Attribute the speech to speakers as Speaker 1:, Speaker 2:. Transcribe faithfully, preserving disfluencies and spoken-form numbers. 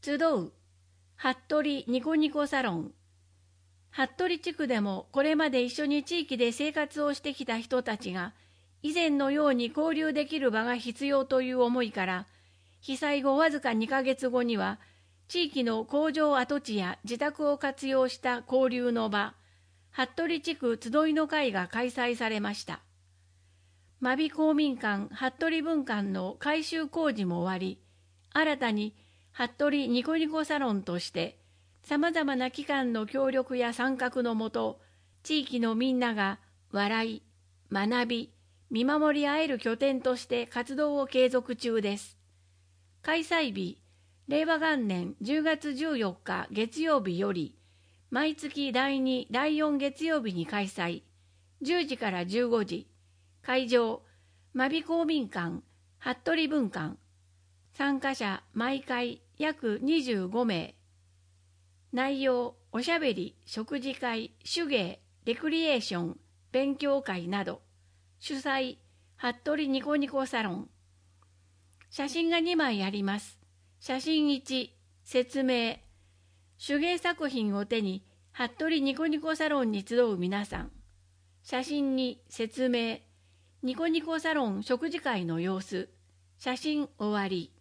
Speaker 1: 集う、服部ニコニコサロン。服部地区でもこれまで一緒に地域で生活をしてきた人たちが、以前のように交流できる場が必要という思いから、被災後わずかにかげつごには、地域の工場跡地や自宅を活用した交流の場、服部地区集いの会が開催されました。真備公民館服部分館の改修工事も終わり、新たに服部ニコニコサロンとして、さまざまな機関の協力や参画のもと、地域のみんなが笑い、学び、見守り合える拠点として活動を継続中です。開催日、れいわ元年じゅうがつじゅうよっか月曜日より、毎月だいに、だいよん月曜日に開催、じゅうじからじゅうごじ、会場、真備公民館、服部分館、参加者毎回約にじゅうごめい、内容、おしゃべり、食事会、手芸、レクリエーション、勉強会など、主催、服部ニコニコサロン。写真がにまいあります。写真いち、説明。手芸作品を手に、服部ニコニコサロンに集う皆さん。写真に、説明。ニコニコサロン食事会の様子。写真終わり。